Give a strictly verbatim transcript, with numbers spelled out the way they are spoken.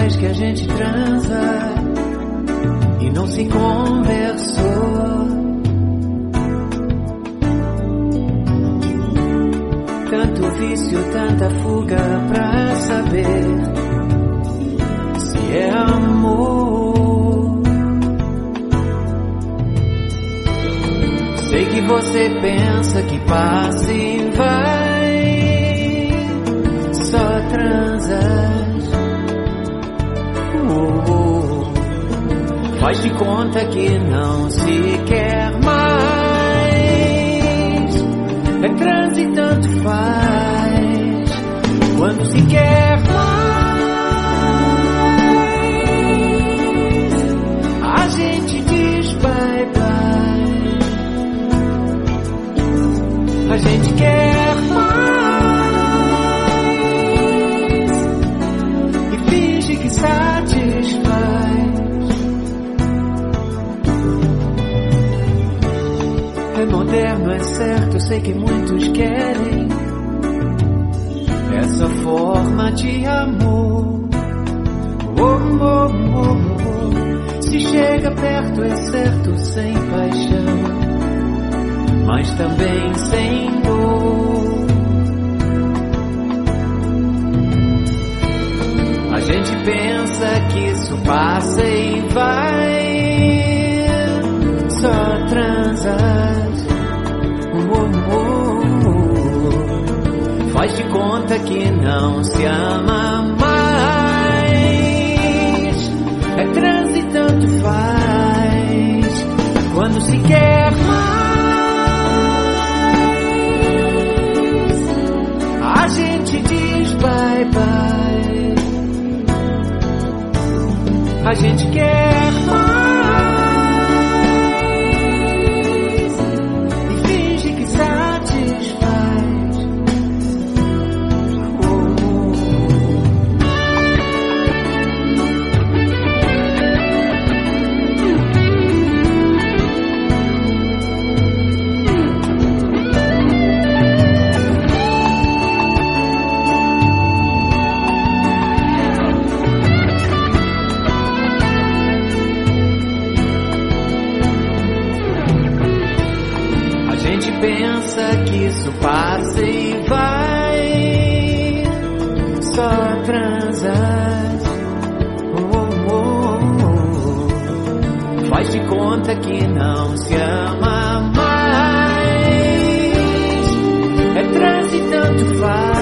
mais que a gente transa e não se conversou. Tanto vício, tanta fuga pra saber se é amor. Sei que você pensa que passa e vai, só transas. Oh, oh. Faz de conta que não se quer mais. É transe e tanto faz. Quando se quer mais, a gente diz bye bye. A gente quer mais e finge que satisfaz. É moderno, é certo, eu sei que muitos querem essa forma de amor. Oh, oh, oh, oh. Se chega perto, é certo, sem paixão, mas também sem dor. A gente pensa que isso passa e vai, só transas. Oh, oh, oh. Faz de conta que não se ama mais. É transe e tanto faz. Quando se quer mais, a gente diz bye bye. A gente quer mais e finge que satisfaz. Oh, oh. A gente pensa que isso passa e vai, só transas. Oh, oh, oh. Faz de conta que não se ama mais. É transe e tanto faz.